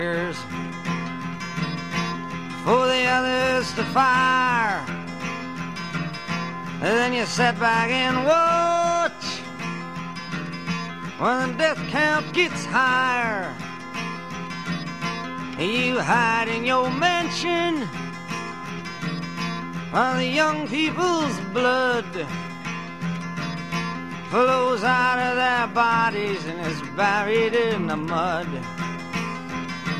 for the others to fire. And then you sit back and watch when the death count gets higher. You hide in your mansion while the young people's blood flows out of their bodies and is buried in the mud.